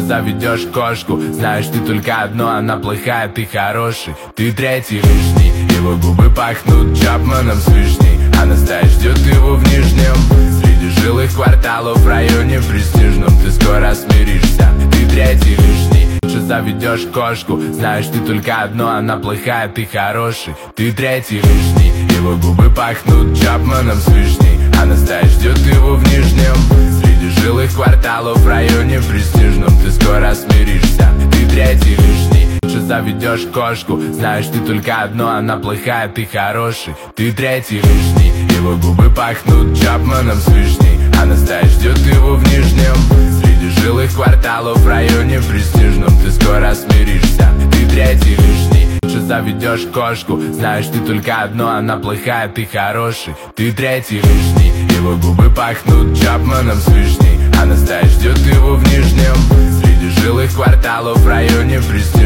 заведешь кошку. Знаешь, ты только одно, она плохая, ты хороший. Ты третий лишний, его губы пахнут Чапманом с вишней. Она стоит, ждет его в Нижнем, среди жилых кварталов в районе престижном. Ты скоро смиришься, ты третий лишний. Заведешь кошку, знаешь, ты только одно, она плохая, ты хороший. Ты третий лишний, его губы пахнут Чапманом с вишней. Она стоит, ждет его в Нижнем, среди жилых кварталов в районе престижном. Ты скоро смиришься, ты третий лишний. Заведешь кошку, знаешь, ты только одно, она плохая, ты хороший. Ты третий лишний, его губы пахнут Чапманом с вишней. Она стоит, ждет его в Нижнем, среди жилых кварталов в районе престижном. Ты скоро смиришься, ты третий лишний. Заведешь кошку, знаешь, ты только одно, она плохая, ты хороший. Ты третий лишний, его губы пахнут Чапманом с вишней. Она стоит, ждет его в Нижнем, среди жилых кварталов в районе престижном.